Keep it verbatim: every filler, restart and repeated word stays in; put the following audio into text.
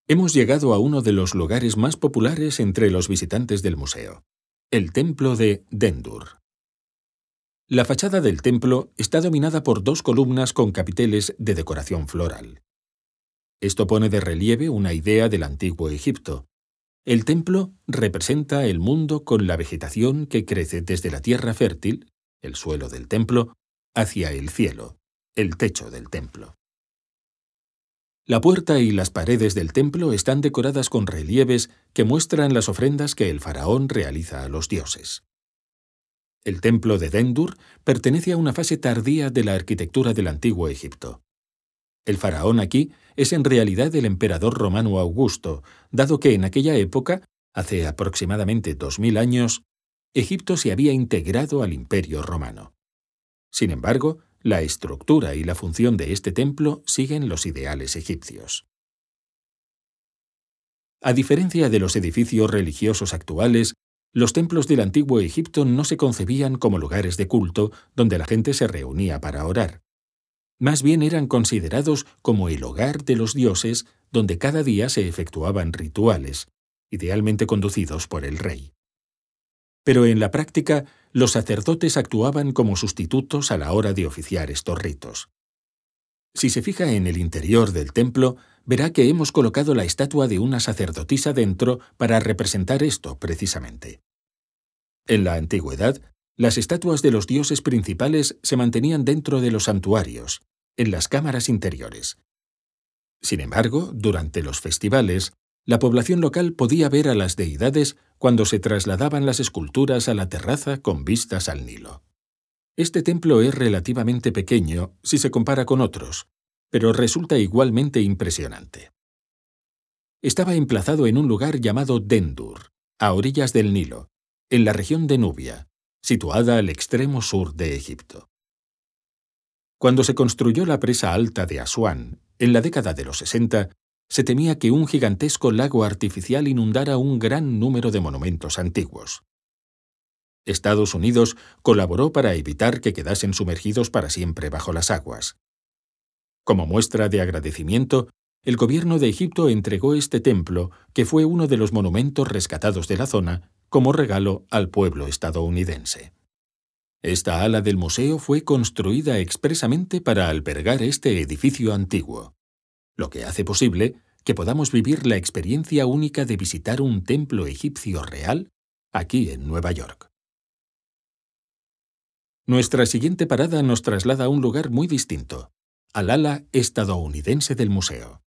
Hemos llegado a uno de los lugares más populares entre los visitantes del museo, el templo de Dendur. La fachada del templo está dominada por dos columnas con capiteles de decoración floral. Esto pone de relieve una idea del antiguo Egipto. El templo representa el mundo con la vegetación que crece desde la tierra fértil, el suelo del templo, hacia el cielo, el techo del templo. La puerta y las paredes del templo están decoradas con relieves que muestran las ofrendas que el faraón realiza a los dioses. El templo de Dendur pertenece a una fase tardía de la arquitectura del antiguo Egipto. El faraón aquí es en realidad el emperador romano Augusto, dado que en aquella época, hace aproximadamente dos mil años, Egipto se había integrado al Imperio Romano. Sin embargo, la estructura y la función de este templo siguen los ideales egipcios. A diferencia de los edificios religiosos actuales, los templos del antiguo Egipto no se concebían como lugares de culto donde la gente se reunía para orar. Más bien eran considerados como el hogar de los dioses donde cada día se efectuaban rituales, idealmente conducidos por el rey. Pero en la práctica, los sacerdotes actuaban como sustitutos a la hora de oficiar estos ritos. Si se fija en el interior del templo, verá que hemos colocado la estatua de una sacerdotisa dentro para representar esto precisamente. En la antigüedad, las estatuas de los dioses principales se mantenían dentro de los santuarios, en las cámaras interiores. Sin embargo, durante los festivales, la población local podía ver a las deidades cuando se trasladaban las esculturas a la terraza con vistas al Nilo. Este templo es relativamente pequeño si se compara con otros, pero resulta igualmente impresionante. Estaba emplazado en un lugar llamado Dendur, a orillas del Nilo, en la región de Nubia, situada al extremo sur de Egipto. Cuando se construyó la presa alta de Asuán, en la década de los sesenta, se temía que un gigantesco lago artificial inundara un gran número de monumentos antiguos. Estados Unidos colaboró para evitar que quedasen sumergidos para siempre bajo las aguas. Como muestra de agradecimiento, el gobierno de Egipto entregó este templo, que fue uno de los monumentos rescatados de la zona, como regalo al pueblo estadounidense. Esta ala del museo fue construida expresamente para albergar este edificio antiguo, lo que hace posible que podamos vivir la experiencia única de visitar un templo egipcio real aquí en Nueva York. Nuestra siguiente parada nos traslada a un lugar muy distinto, al ala estadounidense del museo.